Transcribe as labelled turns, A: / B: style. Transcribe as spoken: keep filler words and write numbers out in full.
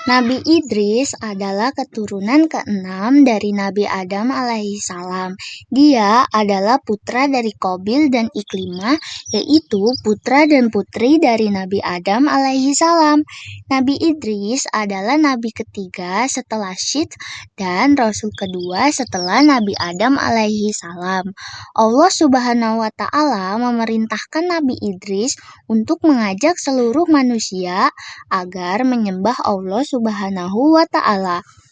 A: Nabi Idris adalah keturunan keenam dari Nabi Adam alaihissalam. Dia adalah putra dari Qabil dan Iklimah, yaitu putra dan putri dari Nabi Adam alaihissalam. Nabi Idris adalah nabi ketiga setelah Syed dan rasul kedua setelah Nabi Adam alaihissalam. Allah Subhanahu wa taala memerintahkan Nabi Idris untuk mengajak seluruh manusia agar menyembah Allah Subhanahu wa taala.